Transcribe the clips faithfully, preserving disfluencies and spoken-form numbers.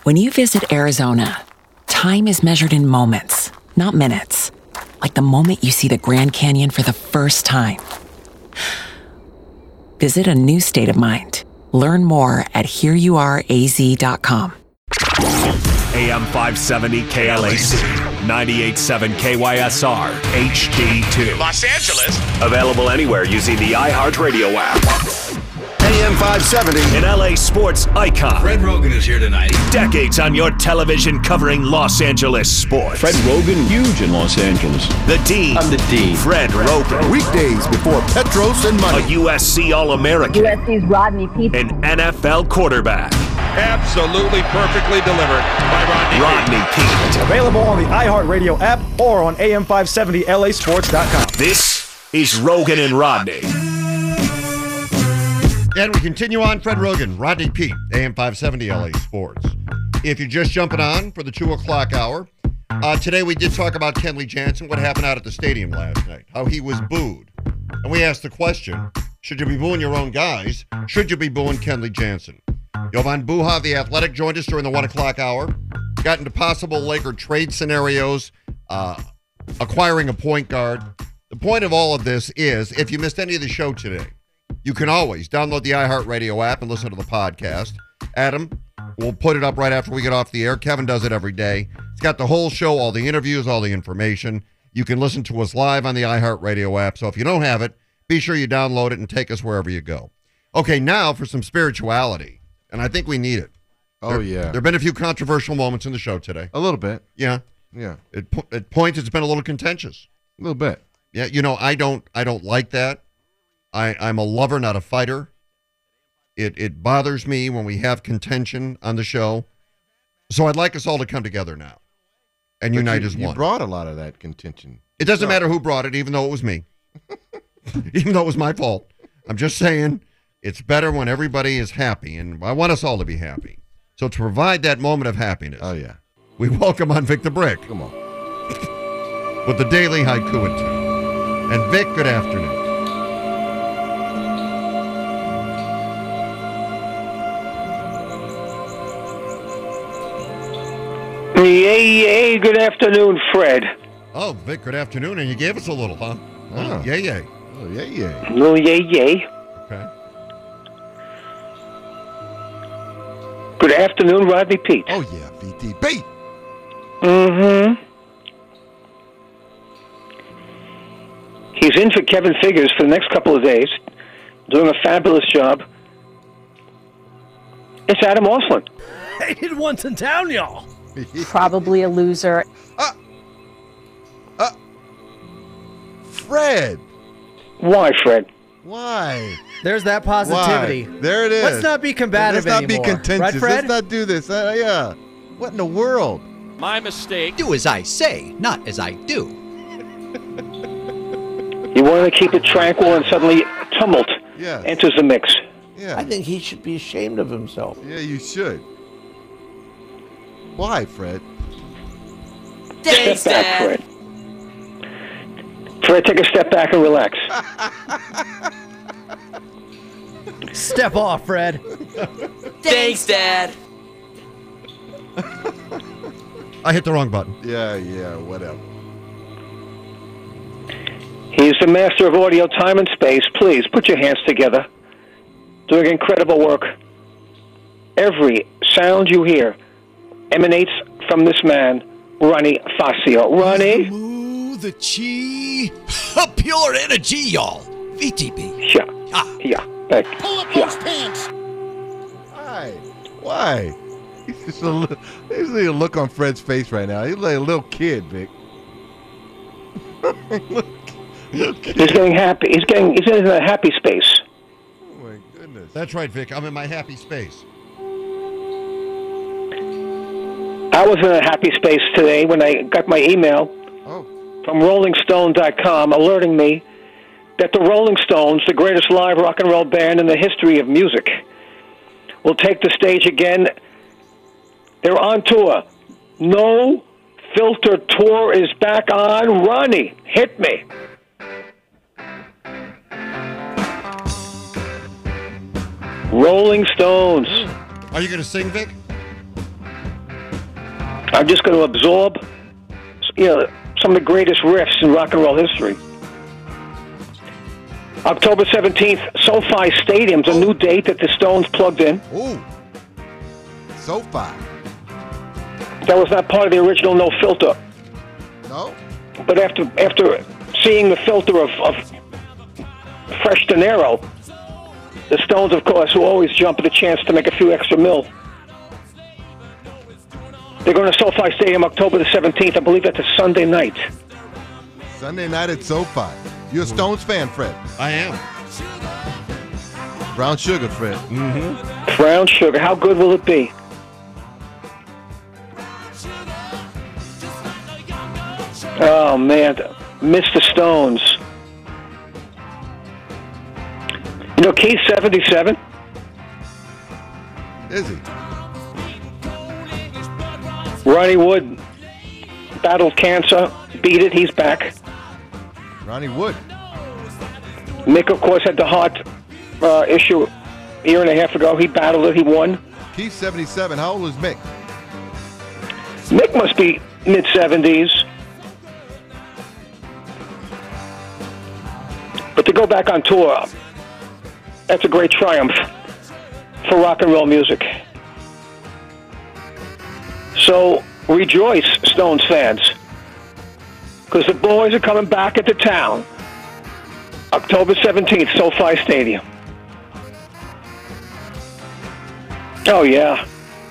When you visit Arizona, time is measured in moments, not minutes. Like the moment you see the Grand Canyon for the first time. Visit a new state of mind. Learn more at here you are a z dot com. A M five seventy K L A C, ninety-eight point seven K Y S R, H D two. Los Angeles. Available anywhere using the iHeartRadio app. A M five seventy. An L A sports icon. Fred Rogan is here tonight. Decades on your television covering Los Angeles sports. Fred Rogan, huge in Los Angeles. The Dean. I'm the Dean. Fred Rogan. Weekdays before Petros and Money. A U S C All-American. U S C's Rodney Peete. An N F L quarterback. Absolutely perfectly delivered by Rodney, Rodney Peete. Peete. Available on the iHeartRadio app or on A M five seventy L A sports dot com. This is Rogan and Rodney. And we continue on. Fred Rogan, Rodney Peete, A M five seventy L A Sports. If you're just jumping on for the two o'clock hour, uh, today we did talk about Kenley Jansen, what happened out at the stadium last night, how he was booed. And we asked the question, should you be booing your own guys? Should you be booing Kenley Jansen? Jovan Buha, the Athletic, joined us during the one o'clock hour. Got into possible Laker trade scenarios, uh, acquiring a point guard. The point of all of this is, if you missed any of the show today, you can always download the iHeartRadio app and listen to the podcast. Adam will put it up right after we get off the air. Kevin does it every day. It's got the whole show, all the interviews, all the information. You can listen to us live on the iHeartRadio app. So if you don't have it, be sure you download it and take us wherever you go. Okay, now for some spirituality. And I think we need it. Oh, there, yeah. There have been a few controversial moments in the show today. A little bit. Yeah. Yeah. At, at points, it's been a little contentious. A little bit. Yeah, you know, I don't I don't like that. I, I'm a lover, not a fighter. It it bothers me when we have contention on the show. So I'd like us all to come together now and But unite you, as you one. brought a lot of that contention. It doesn't No. matter who brought it, even though it was me. Even though it was my fault. I'm just saying it's better when everybody is happy, and I want us all to be happy. So to provide that moment of happiness, Oh, yeah. we welcome on Vic the Brick Come on. with the Daily Haiku and Tea. And Vic, good afternoon. Yay, yay, good afternoon, Fred. Oh, Vic, good afternoon, and you gave us a little, huh? Oh. Yay, yay. Oh, yeah, yeah. Little yay, yay. Okay. Good afternoon, Rodney Peete. Oh, yeah, V T B. Mm-hmm. He's in for Kevin Figures for the next couple of days, doing a fabulous job. It's Adam Ausland. Hated once in town, y'all. Probably a loser. Uh, uh, Fred. Why, Fred? Why? There's that positivity. Why? There it is. Let's not be combative Let's not anymore. be contentious. Right, Fred? Let's not do this. Uh, yeah. What in the world? My mistake. Do as I say, not as I do. You want to keep it tranquil, and suddenly tumult Yeah. enters the mix. Yeah. I think he should be ashamed of himself. Yeah, you should. Why, Fred? Step back, Fred. Fred, take a step back and relax. Step off, Fred. Thanks, Dad. I hit the wrong button. Yeah, yeah, whatever. He's the master of audio, time, and space. Please, put your hands together. Doing incredible work. Every sound you hear emanates from this man, Ronnie Fascio. Ronnie? Smooth, the chi, pure energy, y'all. V T B. Yeah. Ah. Yeah. Thank you. Pull up Yeah. those pants. Why? Why? He's just a look, there's a look on Fred's face right now. He's like a little kid, Vic. Look, little kid. He's getting happy. He's getting. He's in a happy space. Oh my goodness. That's right, Vic. I'm in my happy space. I was in a happy space today when I got my email Oh. from Rolling Stone dot com alerting me that the Rolling Stones, the greatest live rock and roll band in the history of music, will take the stage again. They're on tour. No Filter Tour is back on. Ronnie, hit me. Rolling Stones. Are you going to sing, Vic? I'm just going to absorb, you know, some of the greatest riffs in rock and roll history. October seventeenth, SoFi Stadium's a new date that the Stones plugged in. Ooh. SoFi. That was not part of the original No Filter. No? But after after seeing the filter of, of Fresh De Niro, the Stones, of course, will always jump at the chance to make a few extra mil. They're going to SoFi Stadium October the seventeenth. I believe that's a Sunday night. Sunday night at SoFi. You're a Stones fan, Fred? I am. Brown sugar, Fred. Mm-hmm. Brown sugar. How good will it be? Oh, man. Mister Stones. You know, Keith seventy-seven? Is he? Ronnie Wood battled cancer, beat it, he's back. Ronnie Wood. Mick, of course, had the heart uh, issue a year and a half ago. He battled it, he won. Keith seventy-seven. How old is Mick? Mick must be mid-seventies. But to go back on tour, that's a great triumph for rock and roll music. So rejoice, Stones fans, because the boys are coming back into town. October seventeenth, SoFi Stadium. Oh, yeah.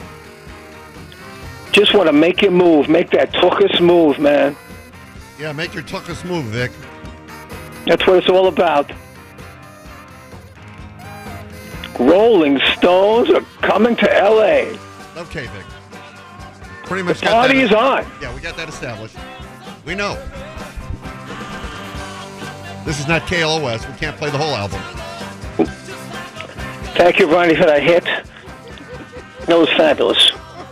Just want to make you move. Make that tuchus move, man. Yeah, make your tuchus move, Vic. That's what it's all about. Rolling Stones are coming to L A. Okay, Vic. Pretty much the got party that. is on. Yeah, we got that established. We know. This is not K L O S. We can't play the whole album. Thank you, Ronnie, for that hit. That was fabulous.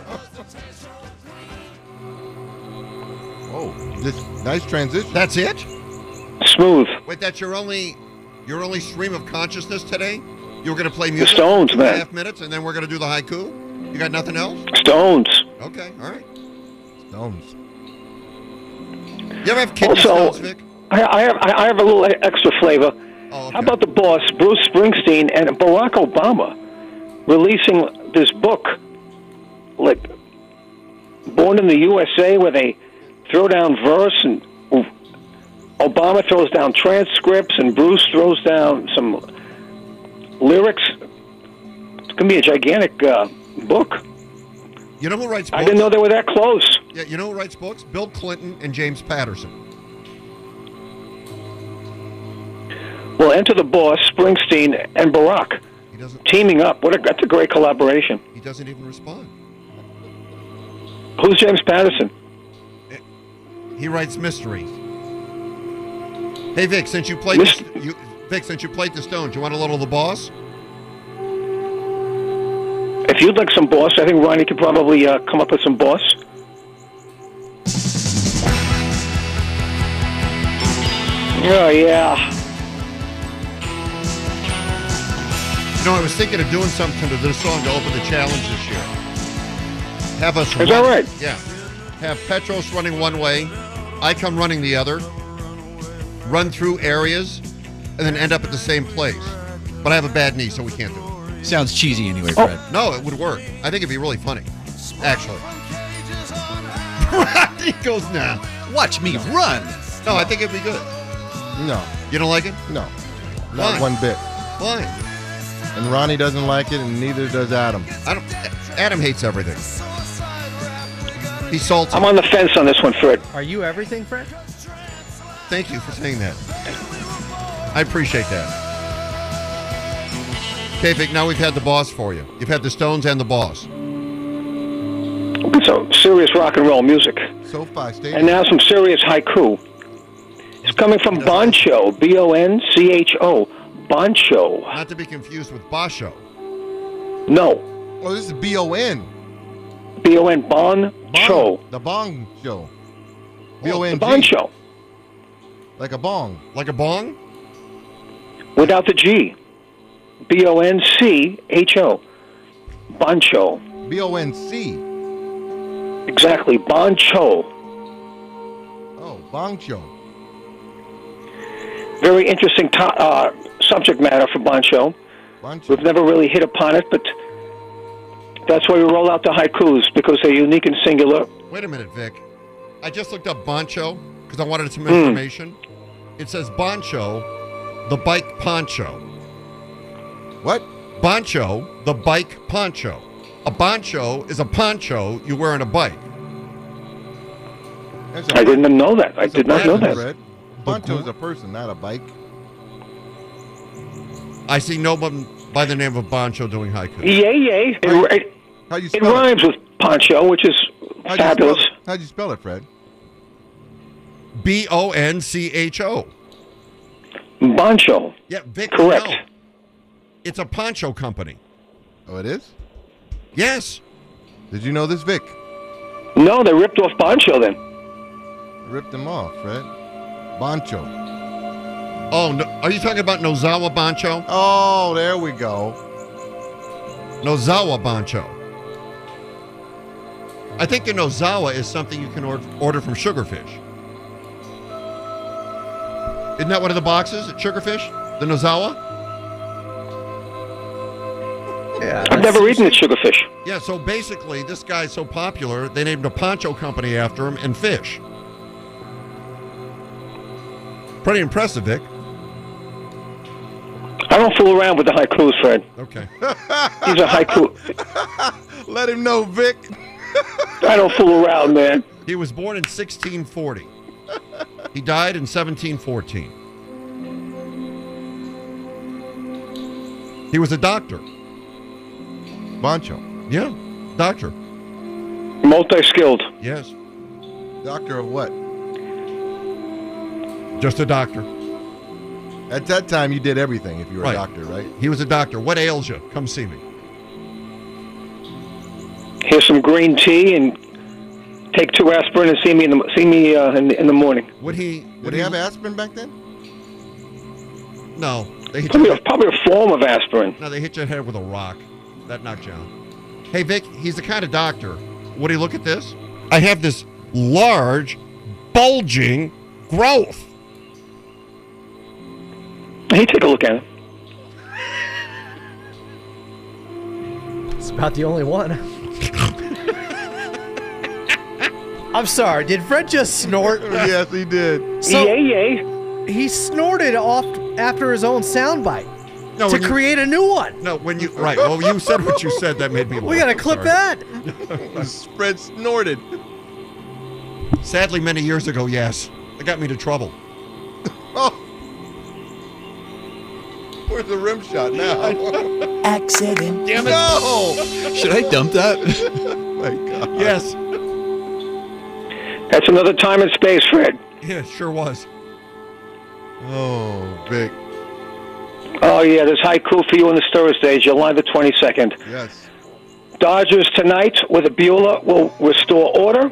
Oh, this nice transition. That's it? Smooth. Wait, that's your only your only stream of consciousness today? You were going to play music the Stones, for two man. and a half minutes, and then we're going to do the haiku? You got nothing else? Stones. Okay, all right. Stones. You ever have kidney also, stones, Vic? I, I, have, I have a little extra flavor. Oh, okay. How about the boss, Bruce Springsteen, and Barack Obama releasing this book, like Born in the U S A, where they throw down verse and Obama throws down transcripts and Bruce throws down some lyrics. It's going to be a gigantic uh, book. You know who writes books? I didn't know they were that close. Yeah, you know who writes books? Bill Clinton and James Patterson. Well, enter the boss, Springsteen and Barack. He doesn't, teaming up. What a, that's a great collaboration. He doesn't even respond. Who's James Patterson? He writes mysteries. Hey, Vic, since you played Mis- the, you, Vic, since you played the Stones, you want a little of the boss? If you'd like some boss, I think Ronnie could probably uh, come up with some boss. Oh, yeah. You know, I was thinking of doing something to this song to open the challenge this year. Have us Is run, that right? Yeah. Have Petros running one way, I come running the other, run through areas, and then end up at the same place. But I have a bad knee, so we can't do it. Sounds cheesy anyway, Fred. Oh, no, it would work. I think it'd be really funny, actually. He goes, nah. Watch me run. No, I think it'd be good. No. You don't like it? No. Not Why? one bit. Why? And Ronnie doesn't like it, and neither does Adam. I don't. Adam hates everything. He's salty. I'm on the fence on this one, Fred. Are you everything, Fred? Thank you for saying that. I appreciate that. Okay, Vic, now we've had the boss for you. You've had the Stones and the boss. Some serious rock and roll music. SoFi Stadium. And now some serious haiku. It's coming from Boncho, B O N C H O. Boncho. Not to be confused with Basho. No. Oh, this is B O N. B O N, Bon Cho. The Bong Show. B O N G. The Bon Show. Like a bong. Like a bong? Without the G. B O N C H O. Boncho. B O N C. Exactly, Bancho. Oh, Bancho. Very interesting to- uh, subject matter for Bancho. Bancho. We've never really hit upon it, but that's why we roll out the haikus, because they're unique and singular. Wait a minute, Vic. I just looked up Bancho because I wanted some Mm. information. It says Bancho, the bike poncho. What? Bancho, the bike poncho. A bancho is a poncho you wear on a bike. That's a- I didn't know that. I that's a did not know person, that. Fred. Bancho is a person, not a bike. I see no one by the name of Bancho doing haiku. Yay, yay. It, it, How you it spell it? rhymes with poncho, which is How'd you fabulous. spell it? How'd you spell it, Fred? B O N C H O. Bancho. Yeah, Vic. Correct. No. It's a poncho company. Oh, it is? Yes. Did you know this, Vic? No, they ripped off Bancho then. Ripped them off, Fred. Bancho. Oh, no, are you talking about Nozawa Bancho? Oh, there we go. Nozawa Bancho. I think the Nozawa is something you can or- order from Sugarfish. Isn't that one of the boxes at Sugarfish? The Nozawa? Yeah, I've never eaten at Sugarfish. Yeah, so basically, this guy's so popular, they named a poncho company after him and fish. Pretty impressive, Vic. I don't fool around with the haikus, Fred. Okay. These are haiku. Let him know, Vic. I don't fool around, man. He was born in sixteen forty. He died in seventeen fourteen. He was a doctor. Bancho. Yeah, doctor. Multi-skilled. Yes, Doctor of what? just a doctor. At that time, you did everything if you were Right. a doctor, right? He was a doctor. What ails you? Come see me. Here's some green tea and take two aspirin and see me in the see me uh, in, the, in the morning. Would he? Did Would he he have aspirin back then? No, they hit Probably your a, probably a form of aspirin. no, they hit your head with a rock. That knocked you out. Hey, Vic, he's the kind of doctor. Would he look at this? I have this large, bulging growth. Hey, take a look at it. It's about the only one. I'm sorry, did Fred just snort? Yes, he did. So yay, yay. he snorted off after his own soundbite No, to when you- create a new one. No, when you right. Well, you said what you said. That made me laugh. We gotta I'm clip sorry. that. Fred snorted. Sadly, many years ago, yes. It got me into trouble. Oh. Where's the rim shot now? Accident. Damn it. No! Should I dump that? My God. Yes. That's another time and space, Fred. Yeah, it sure was. Oh, Vic. Oh, yeah, there's haiku for you on this Thursday, July the twenty-second. Yes. Dodgers tonight with a Beulah will restore order.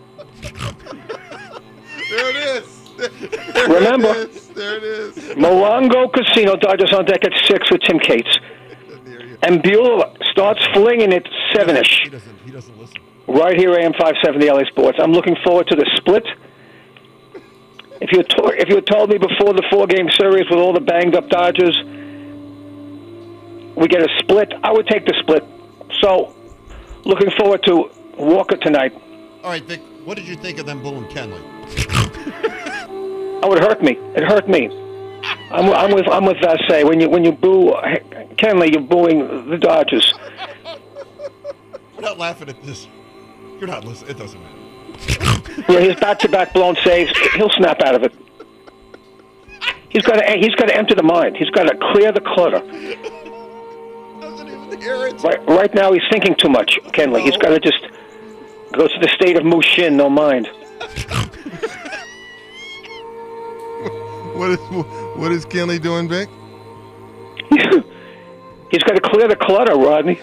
There it is. There Remember. It is. There it is. Morongo Casino, Dodgers on deck at six with Tim Cates. And Beulah starts flinging it seven-ish. He doesn't. He doesn't listen. Right here, A M five seventy L A Sports. I'm looking forward to the split. If you to- if you had told me before the four-game series with all the banged-up Dodgers, we get a split, I would take the split. So, looking forward to Walker tonight. All right, Vic. What did you think of them booing Kenley? Oh, it hurt me. It hurt me. I'm, I'm with I'm with Vassay. When you when you boo Kenley, you're booing the Dodgers. We're not laughing at this. You're not listening. It doesn't matter. Yeah, his back-to-back blown saves. He'll snap out of it. He's got to he's got to empty the mind. He's got to clear the clutter. Doesn't even hear it. Right, right now, he's thinking too much, Kenley. He's got to just go to the state of Mushin, no mind. What is what is Kenley doing, Vic? He's got to clear the clutter, Rodney.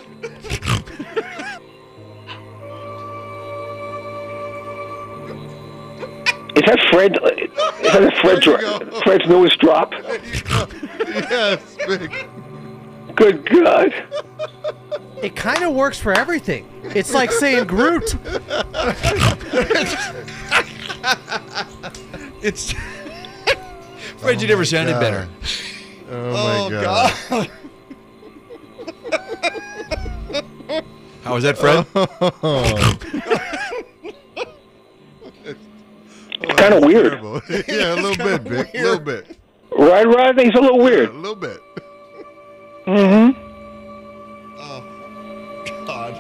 Is that Fred? Is that a Fred? Dro- Fred's newest drop. Yes, Vic. Good God. It kind of works for everything. It's like saying Groot. It's Fred, you never sounded better. Oh, my God. God. How was that, Fred? It's kind of weird. Yeah, a little bit, Vic. A little bit. Right, right? He's a little weird. Yeah, a little bit. Mm-hmm. Oh, God.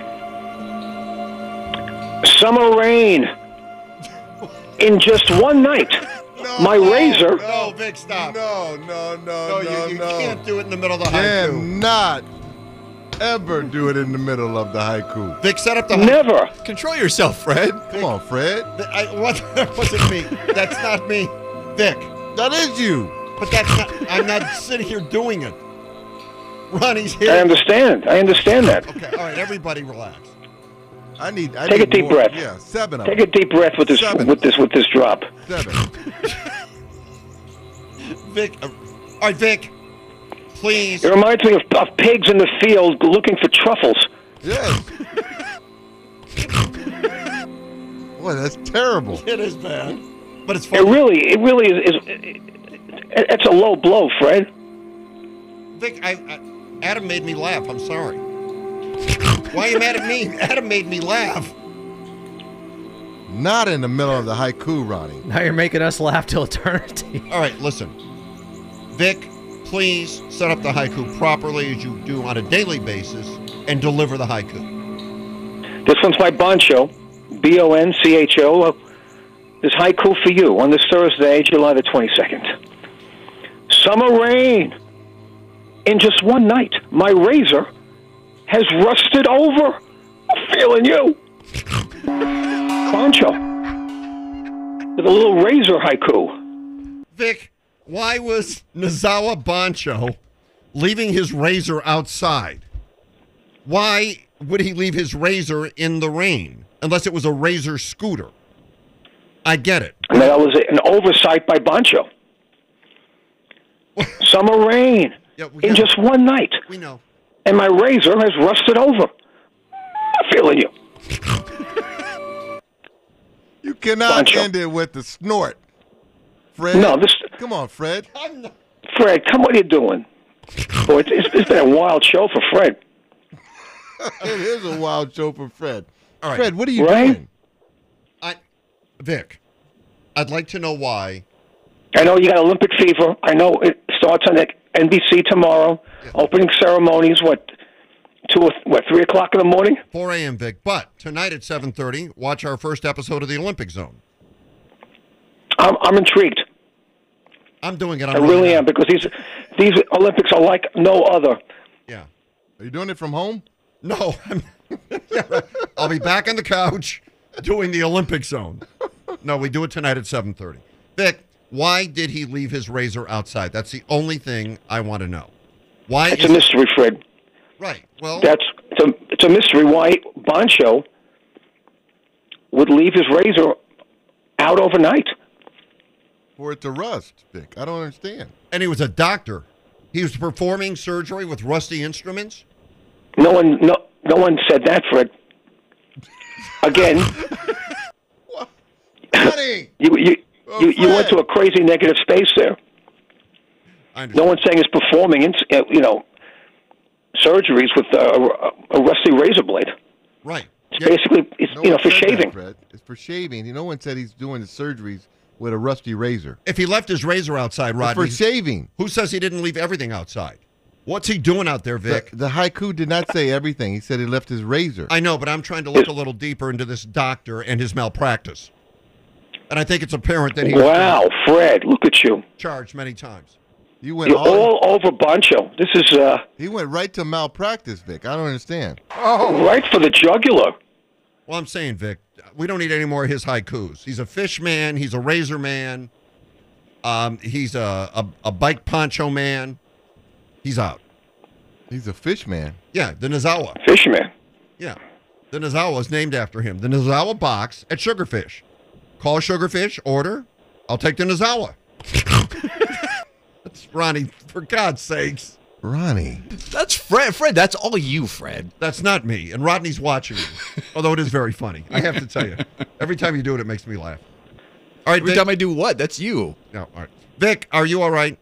Summer rain. In just one night, No, my no, razor. No, Vic, stop. No, no, no, No, no, you, you no. can't do it in the middle of the haiku. Cannot ever do it in the middle of the haiku. Vic, set up the haiku. Never. Control yourself, Fred. Come on, Fred. I, what? That wasn't me. That's not me. Vic. That is you. But that's not, I'm not sitting here doing it. Ronnie's here. I understand. I understand that. Okay, all right, everybody relax. I need. I Take need a deep more. breath. Yeah, seven of Take them. a deep breath with this Seven. with this with this drop. Seven. Vic, uh, all right, Vic, please. It reminds me of, of pigs in the field looking for truffles. Yes. Boy, that's terrible. It is bad, but it's It funny. really, it really is. is it, it's a low blow, Fred. Vic, I, I, Adam made me laugh. I'm sorry. Why are you mad at me? Adam made me laugh. Not in the middle of the haiku, Ronnie. Now you're making us laugh till eternity. All right, listen. Vic, please set up the haiku properly as you do on a daily basis and deliver the haiku. This one's by Boncho, B O N C H O. This haiku for you on this Thursday, July the twenty-second. Summer rain. In just one night, my razor has rusted over. I'm feeling you. Boncho. With a little razor haiku. Vic, why was Nozawa Boncho leaving his razor outside? Why would he leave his razor in the rain? Unless it was a razor scooter. I get it. And that was an oversight by Boncho. Summer rain. Yeah, we in know. just one night. We know. And my razor has rusted over. I'm feeling you. You cannot Boncho. end it with the snort. Fred. No, this. Come on, Fred. Fred, come. What are you doing? Boy, it's, it's, it's been a wild show for Fred. It is a wild show for Fred. All right. Fred, what are you Right? doing? I, Vic, I'd like to know why. I know you got Olympic fever. I know it starts on N B C tomorrow. Yeah. Opening ceremonies, what, two or what, three o'clock in the morning? four a.m., Vic. But tonight at seven thirty, watch our first episode of the Olympic Zone. I'm, I'm intrigued. I'm doing it. I I'm really not. am, because these these Olympics are like no other. Yeah. Are you doing it from home? No. I'm, yeah, right. I'll be back on the couch doing the Olympic Zone. No, we do it tonight at seven thirty. Vic, why did he leave his razor outside? That's the only thing I want to know. Why? It's is a mystery, Fred. Right. Well, That's it's a it's a mystery why Boncho would leave his razor out overnight. For it to rust, Vic. I don't understand. and he was a doctor. He was performing surgery with rusty instruments. No one, no, no one said that, Fred. Again, Honey. you you Oh, you, you went Fred. to a crazy negative space there. No one's saying he's performing, in, uh, you know, surgeries with uh, a, a rusty razor blade. Right. It's basically, it's, No you know, one for said that, shaving. Fred. It's for shaving. No one said he's doing the surgeries with a rusty razor. If he left his razor outside, It's Rodney. for shaving. Who says he didn't leave everything outside? What's he doing out there, Vic? The, the haiku did not say everything. He said he left his razor. I know, but I'm trying to look a little deeper into this doctor and his malpractice. And I think it's apparent that he was Wow, Fred, look at you. charged many times. You went You're all, all over Boncho. This is uh, He went right to malpractice, Vic. I don't understand. right for the jugular. Well, I'm saying, Vic, we don't need any more of his haikus. He's a fish man. He's a razor man. Um, he's a, a, a bike poncho man. He's out. He's a fish man. Yeah, the Nozawa. Fisherman. Yeah. The Nozawa is named after him. The Nozawa box at Sugarfish. Call Sugarfish, order. I'll take the Nozawa. That's Ronnie, for God's sakes. Ronnie. That's Fred. Fred, that's all you, Fred. That's not me. And Rodney's watching you. Although it is very funny. I have to tell you. Every time you do it, it makes me laugh. All right, Every Vic. time I do what? That's you. No, all right. Vic, are you all right?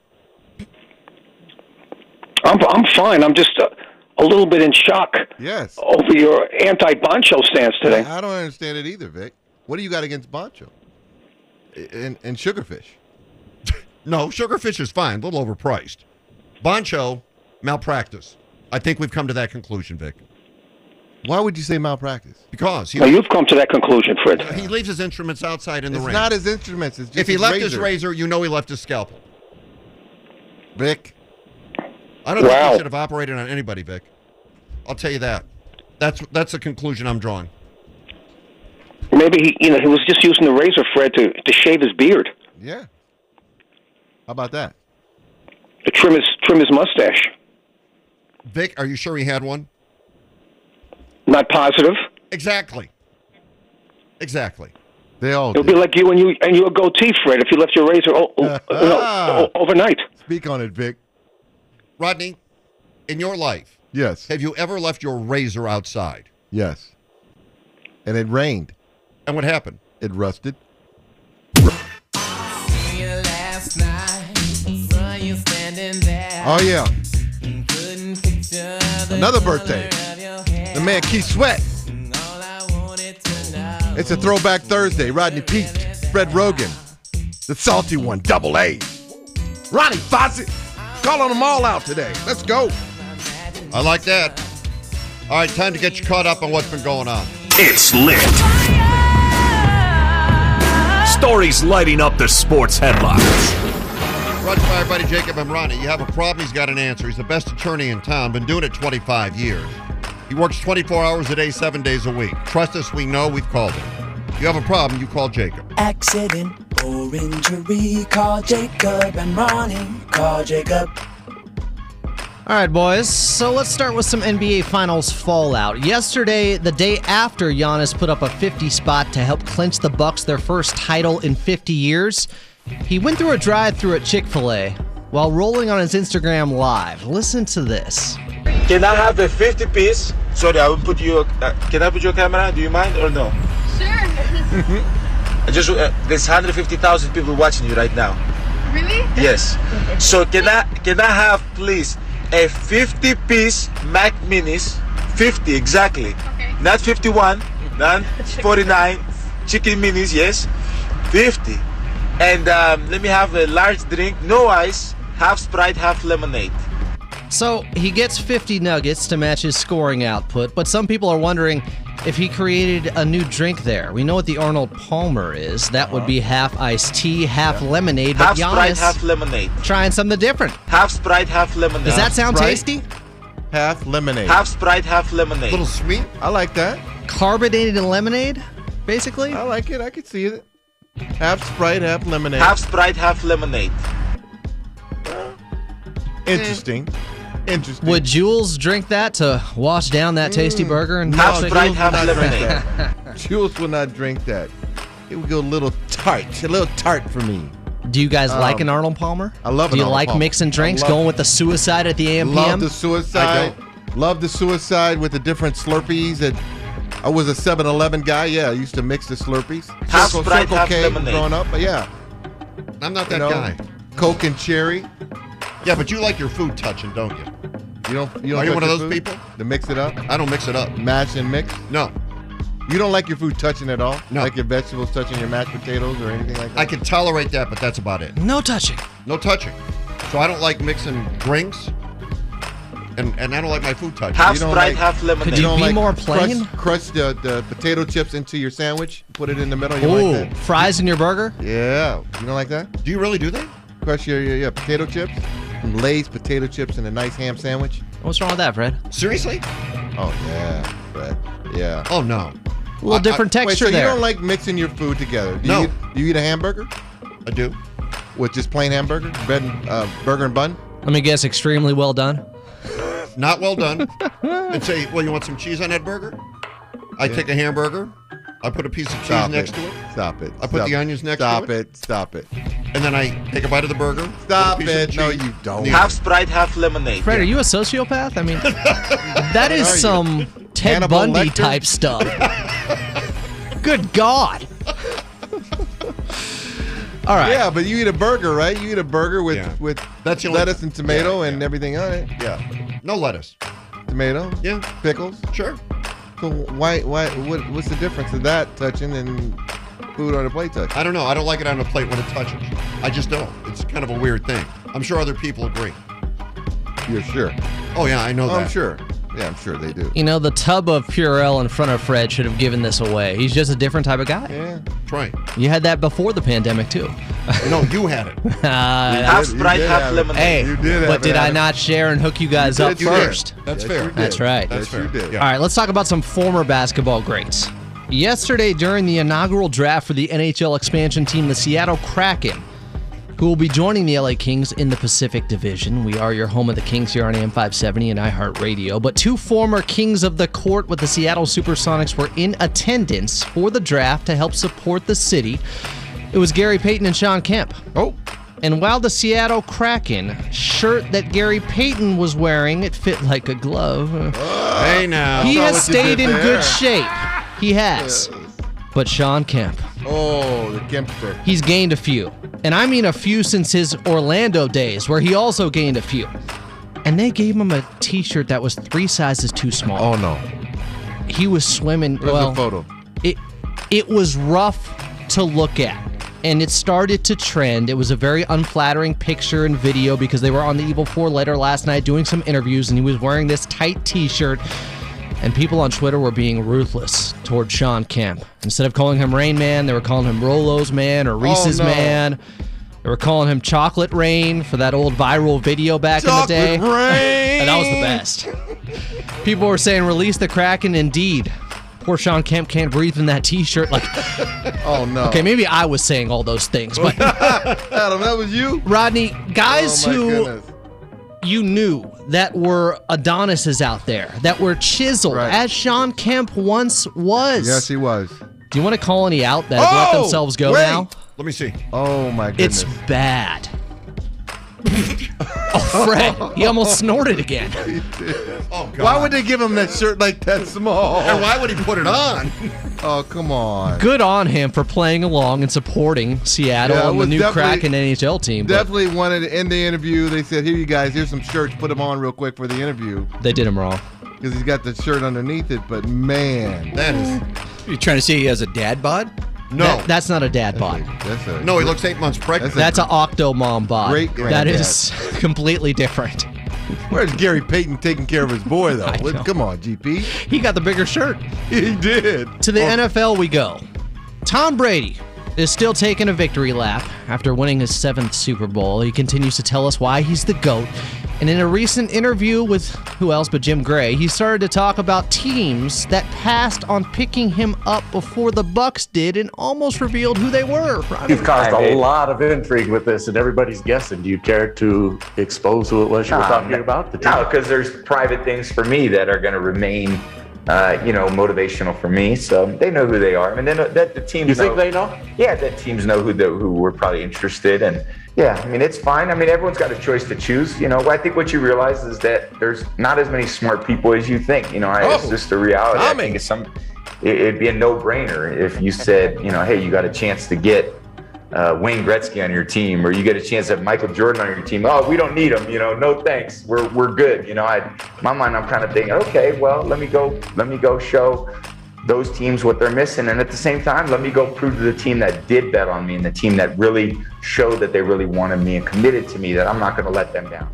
I'm I'm fine. I'm just uh, a little bit in shock. Yes. Over your anti-Boncho stance today. I don't understand it either, Vic. What do you got against Boncho? And, and Sugarfish? No, Sugarfish is fine. A little overpriced. Boncho, malpractice. I think we've come to that conclusion, Vic. Why would you say malpractice? Because he, Well, you've come to that conclusion, Fred. he leaves his instruments outside in the It's rain. not his instruments. It's just if he his left razor. his razor, you know he left his scalpel. Vic. I don't think Wow. he should have operated on anybody, Vic. I'll tell you that. That's that's the conclusion I'm drawing. Maybe he, you know, he was just using the razor, Fred, to, to shave his beard, Yeah. How about that? to trim his trim his mustache. Vic, are you sure he had one? Not positive. Exactly. Exactly. They all It'll did. be like you and you and your goatee, Fred, if you left your razor o- o- no, o- overnight. Speak on it, Vic. Rodney, in your life, Yes. have you ever left your razor outside? Yes. And it rained. And what happened? It rusted. Oh, yeah. Another birthday. The man Keith Sweat. It's a throwback Thursday. Rodney Pete, Fred Rogan, the salty one, double A. Ronnie Fawcett. Calling them all out today. Let's go. I like that. All right, time to get you caught up on what's been going on. It's lit. Stories lighting up the sports headlines. Brought to you by our buddy Jacob Emrani. You have a problem, he's got an answer. He's the best attorney in town. Been doing it twenty-five years. He works twenty-four hours a day, seven days a week. Trust us, we know, we've called him. You have a problem, you call Jacob. Accident or injury, call Jacob and Ronnie. Call Jacob. All right, boys. So let's start with some N B A Finals fallout. Yesterday, the day after Giannis put up a fifty spot to help clinch the Bucks their first title in fifty years, he went through a drive-thru at Chick-fil-A while rolling on his Instagram Live. Listen to this. Can I have a fifty piece? Sorry, I will put you. Uh, can I put your camera? Do you mind or no? Sure. I just uh, there's one hundred fifty thousand people watching you right now. Really? Yes. So can I can I have please a fifty piece Mac Minis? fifty exactly. Okay. Not fifty-one, not forty-nine. Chicken Minis, yes. fifty. And um, let me have a large drink, no ice, half Sprite, half lemonade. So he gets fifty nuggets to match his scoring output, but some people are wondering if he created a new drink there. We know what the Arnold Palmer is. That would be half iced tea, half lemonade. But Half Sprite, Giannis half lemonade. trying something different. Half Sprite, half lemonade. Does that sound Sprite. tasty? Half lemonade. Half Sprite, half lemonade. A little sweet. I like that. Carbonated lemonade, basically? I like it. I can see it. Half Sprite, half lemonade. Half Sprite, half lemonade. Interesting. Interesting. Would Jules drink that to wash down that tasty burger? And Half No, Sprite, Jules half will not drink lemonade. that. Jules will not drink that. It would go a little tart. A little tart for me. Do you guys like Um, an Arnold Palmer? I love Do an you Arnold like Palmer. mixing drinks, I love- going with the suicide at the A M P M? Love the suicide. Love the suicide with the different Slurpees. That I was a seven eleven guy. Yeah, I used to mix the Slurpees. Half Circle, Sprite, Circle half K lemonade. growing up. But yeah, I'm not that you know, guy. Coke and cherry. Yeah, but you like your food touching, don't you? You don't. You don't Are you touch one of your those food? people? To mix it up, I don't mix it up. mash and mix. No. You don't like your food touching at all? No. Like your vegetables touching your mashed potatoes or anything like that? I can tolerate that, but that's about it. No touching. No touching. So I don't like mixing drinks, and, and I don't like my food touching. Half You don't Sprite, like- half lemonade. Could you don't be like more crush- plain? Crush, the, the potato chips into your sandwich. Put it in the middle. You Ooh, like that? fries in your burger? Yeah. You don't like that? Do you really do that? Crush your, your, your potato chips. Some Lay's potato chips and a nice ham sandwich. What's wrong with that, Fred? Seriously? Oh, yeah, Fred. Yeah. Oh, no. A little different Wait, texture so there. you don't like mixing your food together? Do No. You eat, do you eat a hamburger? I do. With just plain hamburger? Bread and, uh, burger and bun? Let me guess, extremely well done. Not well done. And say, well, you want some cheese on that burger? I Yeah. take a hamburger. I put a piece of cheese Stop next it. to it. Stop it. I put Stop the it. onions next Stop to it. Stop it. Stop it. and then I take a bite of the burger. Stop with a piece of it. No, cheese. you don't. Half Sprite, half lemonade. Fred, are you a sociopath? I mean, that is some Ted Hannibal Bundy Lecter? type stuff. Good God. All right. Yeah, but you eat a burger, right? You eat a burger with Yeah. with That's the only- lettuce and tomato Yeah, and yeah. everything on it. Yeah. No lettuce. Tomato. Yeah. Pickles. Sure. So why why what what's the difference of that touching and food on a plate touching? I don't know. I don't like it on a plate when it touches. I just don't. It's kind of a weird thing. I'm sure other people agree. You're sure? Oh, yeah, I know Oh, that. I'm sure. Yeah, I'm sure they do. You know, the tub of Purell in front of Fred should have given this away. He's just a different type of guy. Yeah. That's right. You had that before the pandemic, too. No, you had it. Uh, Half Sprite, half lemonade. hey, You did but have did it, I Adam. not share and hook you guys You up did, you did. first? That's Yes, fair. you did. That's right. That's Yes, fair. you did. Yeah. All right, let's talk about some former basketball greats. Yesterday, during the inaugural draft for the N H L expansion team, the Seattle Kraken, who will be joining the L A Kings in the Pacific Division. We are your home of the Kings here on A M five seventy and iHeartRadio. But two former Kings of the Court with the Seattle Supersonics were in attendance for the draft to help support the city. It was Gary Payton and Sean Kemp. Oh. And while the Seattle Kraken shirt that Gary Payton was wearing, it fit like a glove. Hey, now. He saw has what you stayed did in there. good shape. He has. But Sean Kemp, Oh, the Kempster. he's gained a few. And I mean a few since his Orlando days, where he also gained a few. And they gave him a t-shirt that was three sizes too small. Oh no. He was swimming. Where's well, the photo? It, it was rough to look at. And it started to trend. It was a very unflattering picture and video because they were on the Evil Four letter last night doing some interviews, and he was wearing this tight t-shirt. And people on Twitter were being ruthless toward Sean Kemp. Instead of calling him Rain Man, they were calling him Rolo's Man or Reese's no. Man. They were calling him Chocolate Rain for that old viral video back Chocolate in the day. Rain. And that was the best. People were saying, release the Kraken. Indeed. Poor Sean Kemp can't breathe in that t-shirt. Like, Oh no. okay, maybe I was saying all those things, but Adam, that was you? Rodney, guys Oh, my who goodness. you knew that were Adonises out there, that were chiseled, Right. as Sean Kemp once was. Yes, he was. Do you want to call any out that have let Oh, themselves go wait. now? Let me see. Oh my It's goodness. bad. Oh, Fred, he almost snorted again. Oh, God. Why would they give him that shirt like that small? And why would he put it on? Oh, come on. Good on him for playing along and supporting Seattle Yeah, it and the was new definitely- Kraken N H L team. But Definitely wanted to end the interview. They said, here you guys, here's some shirts. Put them on real quick for the interview. they did him wrong. Because he's got the shirt underneath it. But man. That is. You trying to say he has a dad bod? No. That- that's not a dad bod. That's a, no, he looks eight months pregnant. That's an Octomom bod. Great That granddad. is completely different. Where's Gary Payton taking care of his boy, though? I know. Come on, G P. He got the bigger shirt. He did. To the Oh, N F L we go. Tom Brady is still taking a victory lap after winning his seventh Super Bowl. He continues to tell us why he's the GOAT. And in a recent interview with who else but Jim Gray, he started to talk about teams that passed on picking him up before the Bucs did and almost revealed who they were. You've caused a lot of intrigue with this, and everybody's guessing. Do you care to expose who it was you were Um, talking about? The team? No, because there's private things for me that are going to remain, uh, you know, motivational for me. So they know who they are. I mean, they know that the teams. You think know, they know? Yeah, that teams know who the, who we're probably interested in. Yeah, I mean, it's fine. I mean, everyone's got a choice to choose. You know, I think what you realize is that there's not as many smart people as you think. You know, I, it's Oh, just the reality. I Tommy. think it's some. It, it'd be a no-brainer if you said, you know, hey, you got a chance to get uh, Wayne Gretzky on your team, or you get a chance to have Michael Jordan on your team. Oh, we don't need him. You know, no thanks. We're we're good. You know, I, in my mind, I'm kind of thinking, okay, well, let me go. Let me go show those teams what they're missing, and at the same time, let me go prove to the team that did bet on me and the team that really showed that they really wanted me and committed to me that I'm not going to let them down.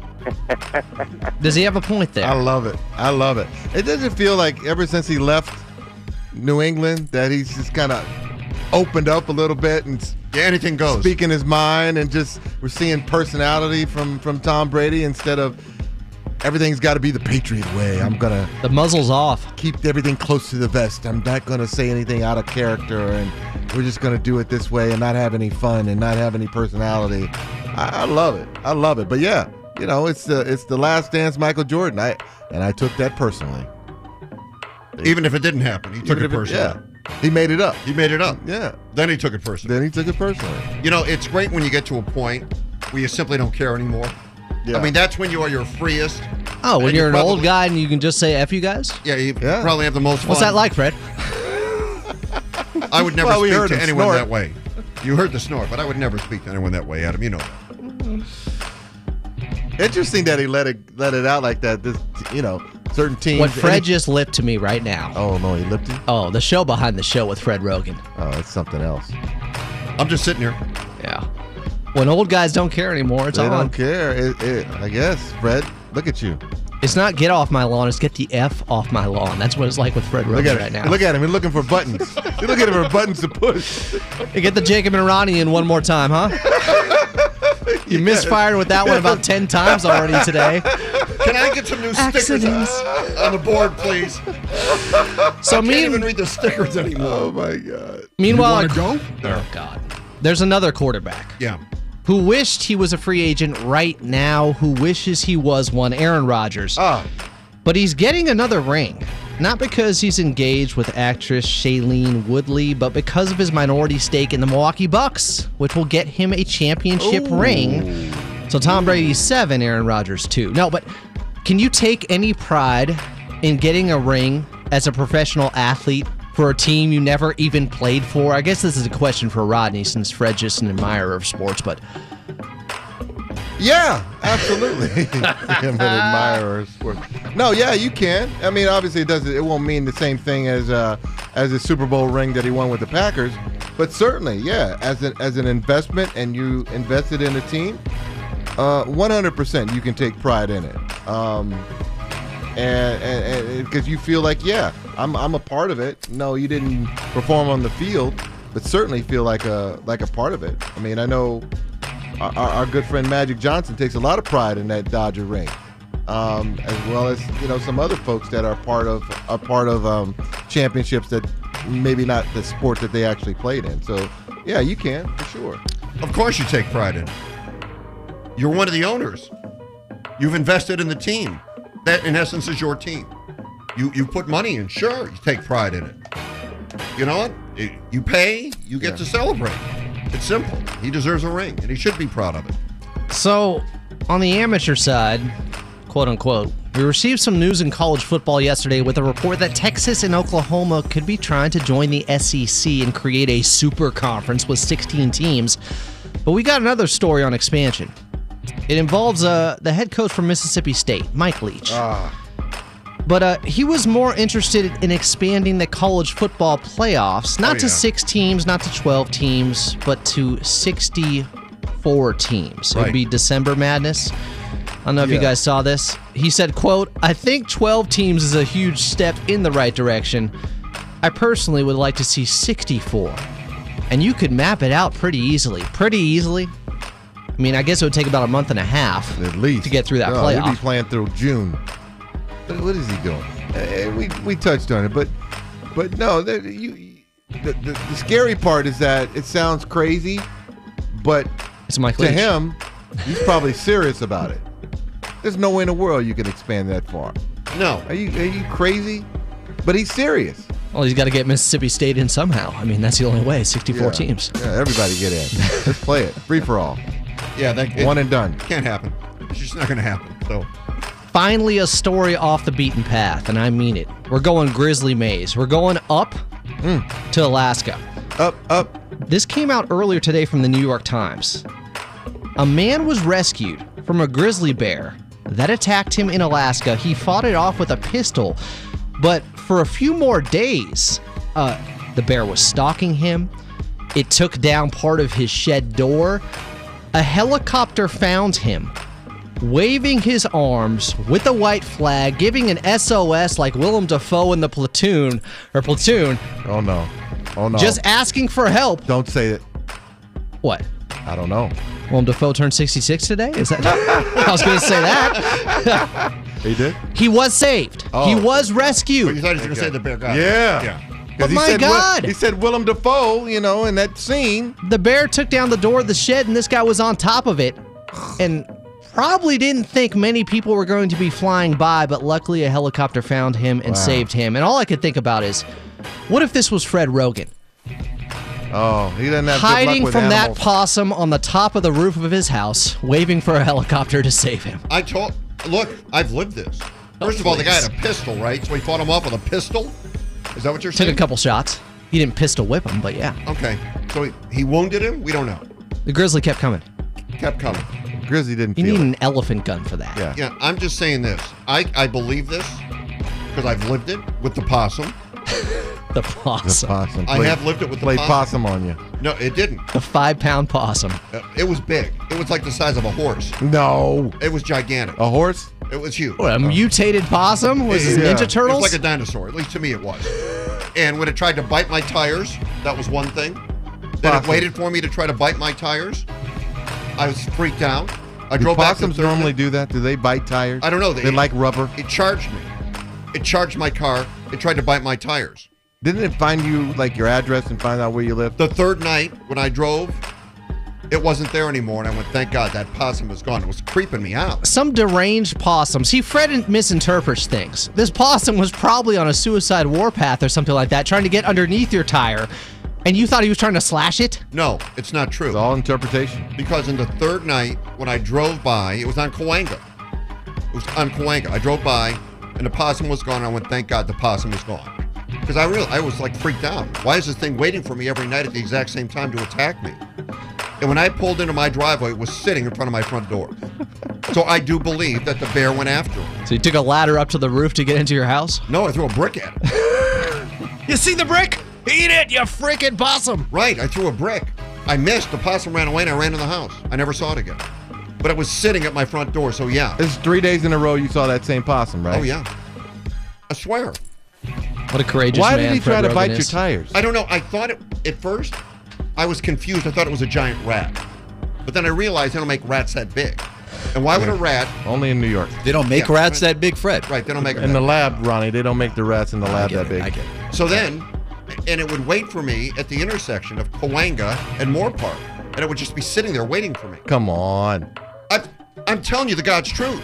Does he have a point there? I love it. I love it. It doesn't feel like ever since he left New England that he's just kind of opened up a little bit and yeah, anything goes. Speaking his mind, and just we're seeing personality from from Tom Brady instead of everything's got to be the Patriot way. I'm gonna the muzzle's off. Keep everything close to the vest. I'm not gonna say anything out of character, and we're just gonna do it this way and not have any fun and not have any personality. I, I love it. I love it. But yeah, you know, it's the it's the Last Dance, Michael Jordan. I and I took that personally. Even if it didn't happen, he took Even it if it- personally. yeah. He made it up. He made it up. Yeah. Then he took it personally. Then he took it personally. You know, it's great when you get to a point where you simply don't care anymore. Yeah. I mean, that's when you are your freest. Oh, when And you're you an probably- old guy and you can just say F you guys? Yeah, you Yeah. probably have the most fun. What's that like, Fred? I would never Well, we speak heard to him anyone snort. that way. You heard the snort, but I would never speak to anyone that way, Adam. You know that. Interesting that he let it let it out like that. This, you know, certain teams. What Fred any- just lipped to me right now. Oh no, he lipped it. Oh, the show behind the show with Fred Rogan. Oh, it's something else. I'm just sitting here. Yeah. When old guys don't care anymore, it's They on. don't care. It, it, I guess, Fred. Look at you. It's not get off my lawn, it's get the F off my lawn. That's what it's like with Fred Look Rogan at right him. now. Look at him. He's looking for buttons. He's looking for buttons to push. Hey, get the Jacob and Ronnie in one more time, huh? You misfired with that one about ten times already today. Can I get some new stickers on, on the board, please? So I can't mean- even read the stickers anymore. Oh my God. Meanwhile, You wanna a- oh God, there's another quarterback. Yeah. Who wished he was a free agent right now, who wishes he was one, Aaron Rodgers. Ah. But he's getting another ring. Not because he's engaged with actress Shailene Woodley, but because of his minority stake in the Milwaukee Bucks, which will get him a championship Ooh. ring. So Tom Brady's seven, Aaron Rodgers two. No, but can you take any pride in getting a ring as a professional athlete for a team you never even played for? I guess this is a question for Rodney, since Fred's just an admirer of sports, but Yeah, absolutely. I'm an admirer of sports. No, yeah, you can. I mean, obviously, it doesn't. It won't mean the same thing as uh, as a Super Bowl ring that he won with the Packers, but certainly, yeah, as an as an investment, and you invested in a team, uh, one hundred percent, you can take pride in it, um, and and because you feel like, yeah, I'm I'm a part of it. No, you didn't perform on the field, but certainly feel like a like a part of it. I mean, I know. Our, our good friend Magic Johnson takes a lot of pride in that Dodger ring, um, as well as you know some other folks that are part of are part of um, championships that maybe not the sport that they actually played in. So, yeah, you can for sure. Of course, you take pride in it. You're one of the owners. You've invested in the team. That, in essence, is your team. You you put money in. Sure, you take pride in it. You know what? It- you pay. You get Yeah. to celebrate. It's simple. He deserves a ring, and he should be proud of it. So, on the amateur side, quote unquote, we received some news in college football yesterday with a report that Texas and Oklahoma could be trying to join the S E C and create a super conference with sixteen teams. But we got another story on expansion. It involves uh, the head coach from Mississippi State, Mike Leach. Ah. But uh, he was more interested in expanding the college football playoffs, not Oh, to yeah. six teams, not to twelve teams, but to sixty-four teams. It Right. would be December Madness. I don't know if you Yeah. guys saw this. He said, quote, "I think twelve teams is a huge step in the right direction. I personally would like to see sixty-four. And you could map it out pretty easily. Pretty easily. I mean, I guess it would take about a month and a half At least to get through that No, He'd be playoff. playing through June. But what is he doing? Uh, we we touched on it, but but no, the, you, the, the the scary part is that it sounds crazy, but It's Mike to Leach. him, he's probably serious about it. There's no way in the world you can expand that far. No. Are you are you crazy? But he's serious. Well, he's got to get Mississippi State in somehow. I mean, that's the only way. sixty-four Yeah. teams. Yeah, everybody get in. Let's play it. Free for all. Yeah, that it One and done. can't happen. It's just not going to happen. So, Finally, a story off the beaten path, and I mean it. We're going Grizzly Maze. We're going up to Alaska. Up, up. This came out earlier today from the New York Times. A man was rescued from a grizzly bear that attacked him in Alaska. He fought it off with a pistol, but for a few more days, uh, the bear was stalking him. It took down part of his shed door. A helicopter found him, waving his arms with a white flag, giving an S O S like Willem Dafoe in the platoon, or platoon, Oh no. Oh no. just asking for help. Don't say it. What? I don't know. Willem Dafoe turned sixty-six today? Is that? I was going to say that. He did? He was saved. Oh. He was but you rescued. thought he was going to say the bear got Yeah. Yeah. 'Cause But he my said, Will- God. he said Willem Dafoe, you know, in that scene. The bear took down the door of the shed, and this guy was on top of it and probably didn't think many people were going to be flying by, but luckily a helicopter found him and Wow. saved him. And all I could think about is, what if this was Fred Rogan? Oh, he doesn't have good Hiding luck with from animals. that possum on the top of the roof of his house, waving for a helicopter to save him. I told, look, I've lived this. First of all, the guy had a pistol, right? So he fought him off with a pistol? Is that what you're Took saying? a couple shots. He didn't pistol whip him, but yeah. Okay. So he, he wounded him? We don't know. The grizzly kept coming. Kept coming. Grizzly didn't You feel need it. an elephant gun for that. Yeah. Yeah, I'm just saying this. I, I believe this because I've lived it with the possum. The possum. The possum. I Played- have lived it with the played possum. possum on you. No, it didn't. The five-pound possum. Uh, It was big. It was like the size of a horse. No. It was gigantic. A horse? It was huge. What, a mutated possum? Was it Yeah. Ninja Turtles? It was like a dinosaur. At least to me it was. And when it tried to bite my tires, that was one thing. Then it Possum. waited for me to try to bite my tires. I was freaked out. I Do drove back to possums Thursday. normally do that? Do they bite tires? I don't know. They, like rubber? It charged me. It charged my car. It tried to bite my tires. Didn't it find you, like, your address and find out where you live? The third night when I drove, it wasn't there anymore. And I went, thank God, that possum was gone. It was creeping me out. Some deranged possum. See, Fred misinterprets things. This possum was probably on a suicide warpath or something like that, trying to get underneath your tire, and you thought he was trying to slash it? No, it's not true. It's all interpretation. Because in the third night, when I drove by, it was on Cahuenga. It was on Cahuenga. I drove by, and the possum was gone. And I went, thank God the possum is gone. Because I really, I was like freaked out. Why is this thing waiting for me every night at the exact same time to attack me? And when I pulled into my driveway, it was sitting in front of my front door. So I do believe that the bear went after it. So you took a ladder up to the roof to get into your house? No, I threw a brick at it. You see the brick? Eat it, you freaking possum! Right, I threw a brick. I missed. The possum ran away, and I ran in the house. I never saw it again. But it was sitting at my front door, so yeah. This is three days in a row you saw that same possum, right? Oh, yeah. I swear. What a courageous Why man did he Fred try to Rogan bite is. your tires? I don't know. I thought it, at first, I was confused. I thought it was a giant rat. But then I realized they don't make rats that big. And why would a rat... Only in New York. They don't make Yeah, rats right. that big, Fred. Right, they don't make them In that the big. lab, Ronnie, they don't make the rats in the lab I get that it, big. I get it. So then, and it would wait for me at the intersection of Cahuenga and Moore Park. And it would just be sitting there waiting for me. Come on. I, I'm telling you the God's truth.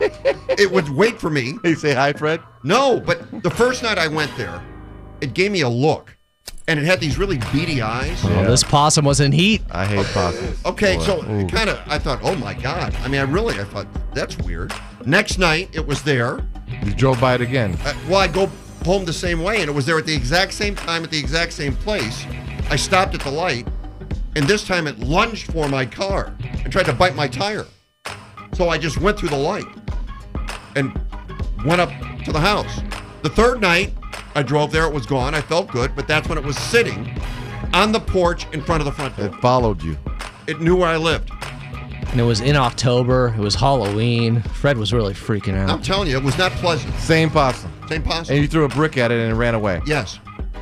It would wait for me. Hey, say hi, Fred. No, but the first night I went there, it gave me a look. And it had these really beady eyes. Oh, this possum was in heat. I hate possums. Okay, Boy. so Ooh. kind of, I thought, oh my God. I mean, I really, I thought, that's weird. Next night, it was there. You drove by it again. Uh, well, I go home the same way, and it was there at the exact same time, at the exact same place. I stopped at the light, and this time it lunged for my car and tried to bite my tire. So I just went through the light and went up to the house. The third night, I drove there. It was gone. I felt good, but that's when it was sitting on the porch in front of the front door. It followed you. It knew where I lived. And it was in October. It was Halloween. Fred was really freaking I'm out. telling you, it was not pleasant. Same possum. Same possum. And you threw a brick at it and it ran away. Yes.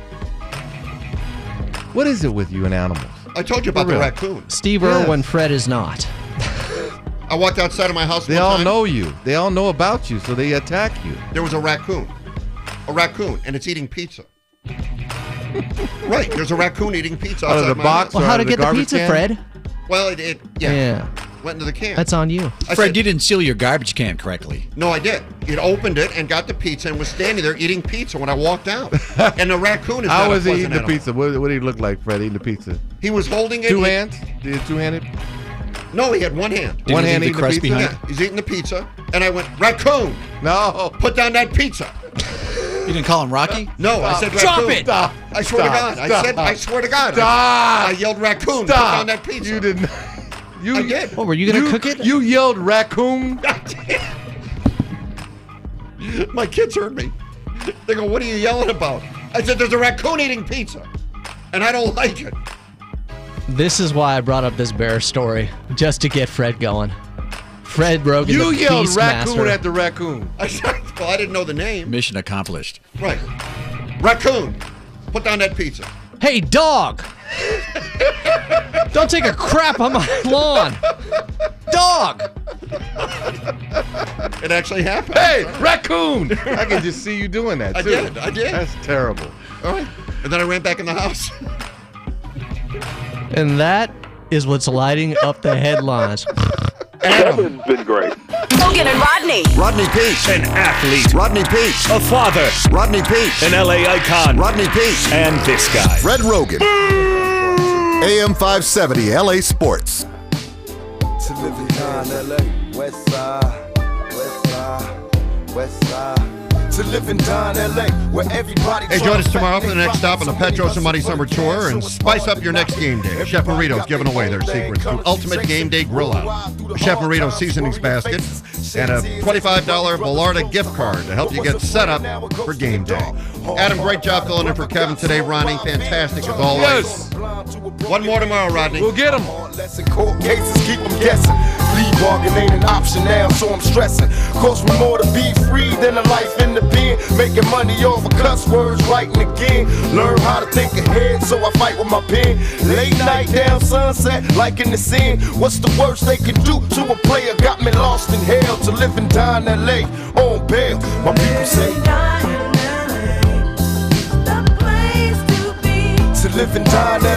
What is it with you and animals? I told you about For the real. raccoon. Steve Yes. Irwin, Fred is not. I walked outside of my house. They one all time. know you. They all know about you, so they attack you. There was a raccoon. A raccoon, and it's eating pizza. Right, there's a raccoon eating pizza Out of outside the my box? house. Well, Or how out to of the get the garbage pizza, can? Fred? Well, it, it yeah, Yeah. went into the can. That's on you. I Fred, said- you didn't seal your garbage can correctly. No, I did. It opened it and got the pizza and was standing there eating pizza when I walked out. And the raccoon is How not was a he pleasant eating the animal. pizza? What, what did he look like, Fred, eating the pizza? He was holding it. Two he- hands? Did he two-handed? No, he had one hand. Did One he hand leave the eating the crust pizza? behind? Yeah, he's eating the pizza, and I went, raccoon, No. put down that pizza. You didn't call him Rocky? No, I said Drop raccoon. it! Stop. I swear Stop. to God. I Stop. said, I swear to God. Stop. I yelled raccoon, Stop. put down that pizza. You didn't. You, I did. What, were you going to you, cook it? You yelled raccoon. My kids heard me. They go, what are you yelling about? I said, there's a raccoon eating pizza, and I don't like it. This is why I brought up this bear story, just to get Fred going. Fred Rogan, You the yelled Beast raccoon Master. at the raccoon. I said, well, I didn't know the name. Mission accomplished. Right. Raccoon, put down that pizza. Hey, dog! Don't take a crap on my lawn! Dog! It actually happened. Hey, raccoon! I can just see you doing that, I too. did, I did. That's terrible. All right. And then I ran back in the house. And that is what's lighting up the headlines. Adam. Kevin's been great. Logan and Rodney. Rodney Peete. An athlete. Rodney Peete. A father. Rodney Peete. An L A icon. Rodney Peete. And this guy. Fred Rogan. A M five seventy L A Sports. To live in John, L A, West Side, West Side, West Side. To live in Don, L A, where everybody. Hey, join us tomorrow for the next stop on the Petros and Money Summer Tour and spice up your next game day. Chef Marito's giving away their secrets to Ultimate Game Day Grill Out, a Chef Marito seasonings basket, and a twenty-five dollars Velarda gift card to help you get set up for game day. Adam, great job filling in for Kevin today. Ronnie, fantastic as always. Yes. One more tomorrow, Rodney. We'll get him. Court cases keep them guessing. Plea bargain ain't an option now, so I'm stressing. Cost me more to be free than a life in the pen. Making money off of cuss words, writing again. Learn how to think ahead, so I fight with my pen. Late night down sunset, like in the scene. What's the worst they can do to a player? Got me lost in hell to live in Don, L A on bail. My people say to live in Don, L A